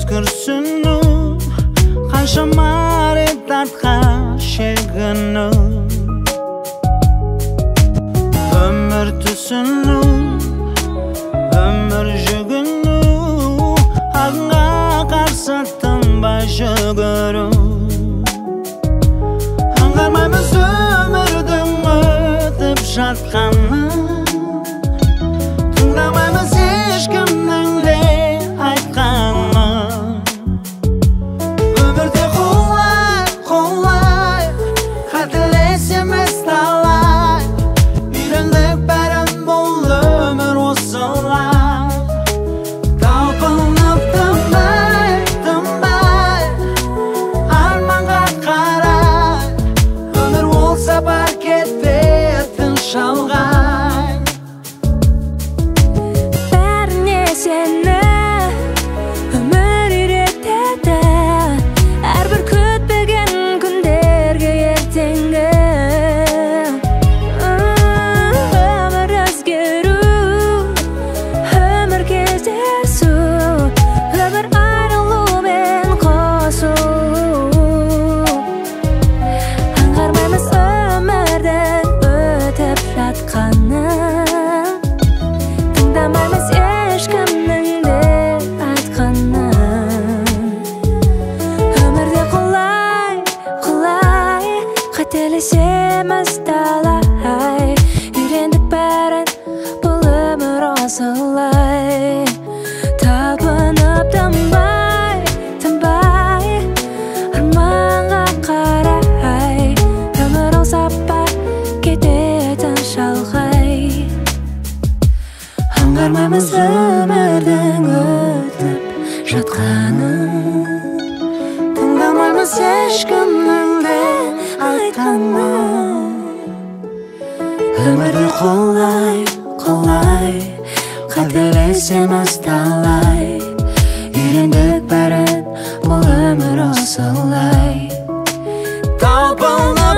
Өзгірсіну қаншама рет тартқан шегіну өмір түсіну өмір жүгіну ағынға қарсы тынбай жүгіру аңғармаймыз өмірдің өтіп жатқанын тыңдамаймыз ешкімнің де айтқанын өмірде қолай қателесеміз талай үйрендік бәрін бұл өмір осылай талпынып тынбай арманға қарай өмір ол сапар кетпейтін шалғай бәріне сені өмір үйретеді әрбір күтпеген күндерге ертеңгі өмір өзгеру өмір кездесу өмір айырылу мен қосу аңғармаймыз өмірдің өтіп жатқанын тыңдамаймыз ешкімнің де айтқанын өмірде қолай қателесеміз талай үйрендік бәрін бұл өмір осылай талпынып тынбай арманға қарай өмір ол сапар кететін шалғай аңғармаймыз өмірдің өтіп жатқанын тыңдамаймыз ешкімнің де айтқанын өмірде қолай қателесеміз талай үйрендік бәрін бұл өмір осылай талпынып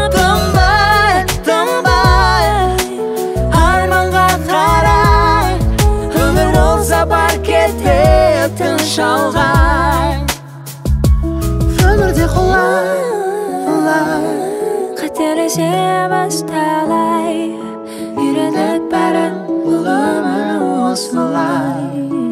тынбай арманға қарай өмір ол сапар кететін шалғай өмірде қолай қателесеміз талай үйрендік бәрін бұл өмір осылай